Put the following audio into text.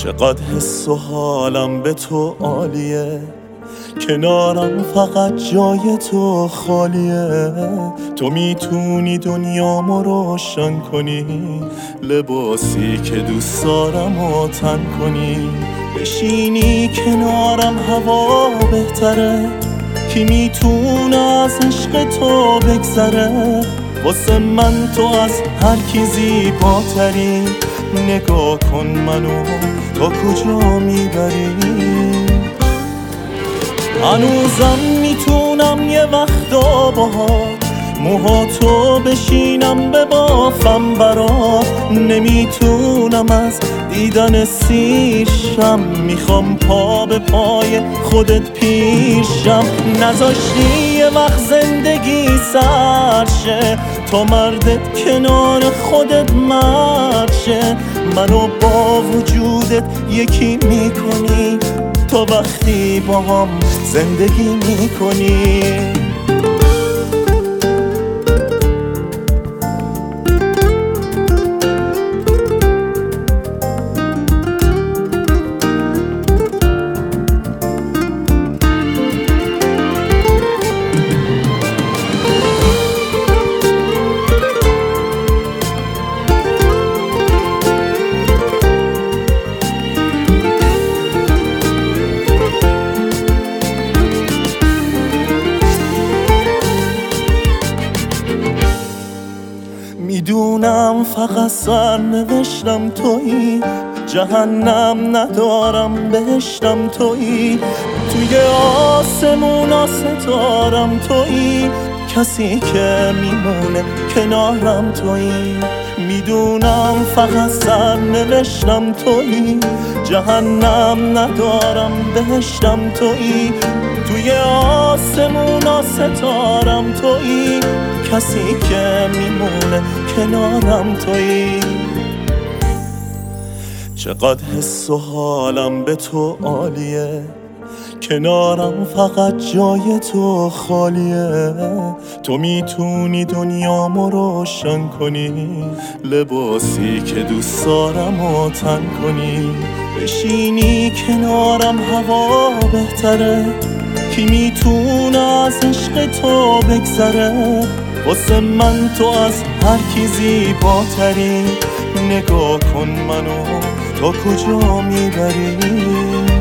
چقدر حس و حالم به تو عالیه، کنارم فقط جای تو خالیه. تو میتونی دنیامو روشن کنی، لباسی که دوست دارم و تن کنی. بشینی کنارم هوا بهتره، کی میتونه از عشق تو بگذره. واسه من تو از هر کی زیباتری، نگاه کن منو تا کجا میبری. هنوزم میتونم یه وقتا باهات موهاتو بشینم ببافم برات. نمیتونم از دیدن سیرشم، میخوام پا به پای خودت پیشم. نذاشتی یه وقت زندگی سرشه، تا مردت کنار خودت مرشه. منو با وجودت یکی میکنی، تا وقتی با هم زندگی میکنی. میدونم فقط سرنوشتم تویی، جهنم ندارم بهشتم تویی. توی آسمونا ستارم تویی، کسی که میمونه کنارم تویی. میدونم فقط سرنوشتم تویی، جهنم ندارم بهشتم تویی. توی آسمونا ستارم تویی، کسی که میمونه کنارم تویی. چقدر حس و حالم به تو عالیه، کنارم فقط جای تو خالیه. تو میتونی دنیامو روشن کنی، لباسی که دوست دارم و تن کنی. بشینی کنارم هوا بهتره، کی میتونه از عشق تو بگذره. واسه من تو از هر کی زیباتری، نگاه کن منو تا کجا میبری.